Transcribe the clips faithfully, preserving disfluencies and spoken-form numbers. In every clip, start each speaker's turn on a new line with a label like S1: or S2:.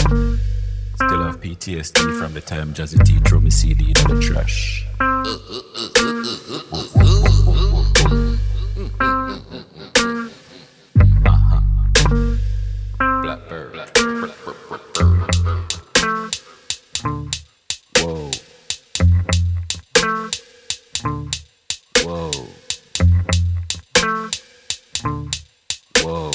S1: Still have P T S D from the time Jazzy T threw me C D in the trash. Uh-huh. Blackbird. Whoa. Whoa. Whoa.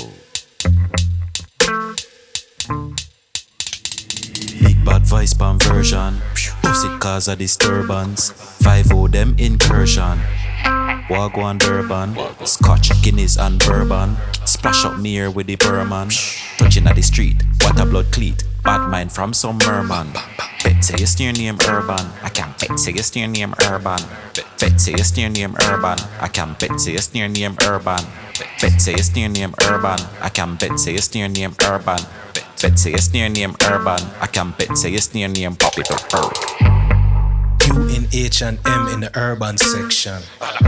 S1: Big bad voice pan version. Pussy cause a disturbance. five oh them incursion. Wagwan Durban. Scotch, Guinness and bourbon. Splash up me here with the Burman. Touching at the street. What a blood cleat. Bad mind from some merman. Bet say you steer name Urban. I can't bet say you steer name Urban. Bet say you steer name Urban. I can't bet say you steer name Urban. Bet say you steer name Urban. I can't bet say you steer name Urban. Bet say you steer name Urban. I can't bet say you steer name Poppy Pepper.
S2: You in H and M in the urban section.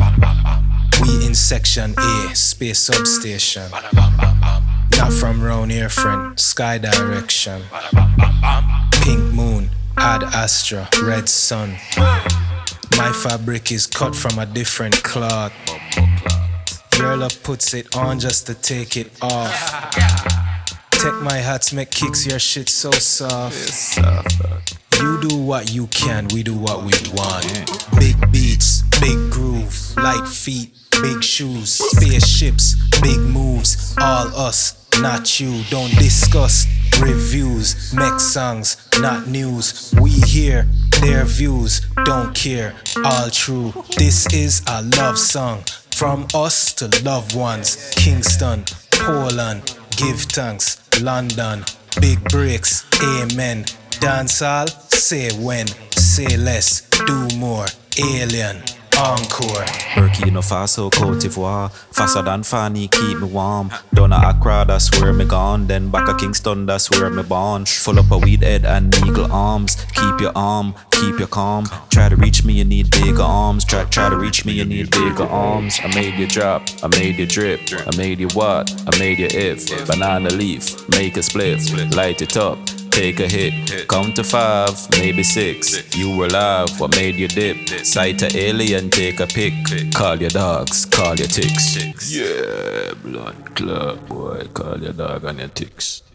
S2: We in section A, space substation. Not from round here, friend, sky direction. Pink moon, Ad Astra, red sun. My fabric is cut from a different cloth. Your love puts it on just to take it off. Take my hats, make kicks, your shit so soft. You do what you can, we do what we want. Big beats, big groove, light feet, big shoes, spaceships, big moves. All us, not you. Don't discuss reviews, make songs, not news. We hear their views, don't care. All true. This is a love song from us to loved ones. Kingston, Poland, give thanks. London, big breaks, amen. Dancehall, say when, say less, do more. Alien, encore.
S1: Burkina Faso, Cote d'Ivoire. Faster than Fanny, keep me warm. Down at Accra, that's where me gone. Then back at Kingston, that's where me born. Full up a weed head and eagle arms. Keep your arm, keep your calm. Try to reach me, you need bigger arms. Try, try to reach me, you need bigger arms. I made you drop, I made you drip. I made you what? I made you if. Banana leaf, make a split. Light it up. Take a hit, count to five, maybe six. You were live, what made you dip? Sight a alien, take a pic. Call your dogs, call your ticks. Yeah, blood club, boy, call your dog and your ticks.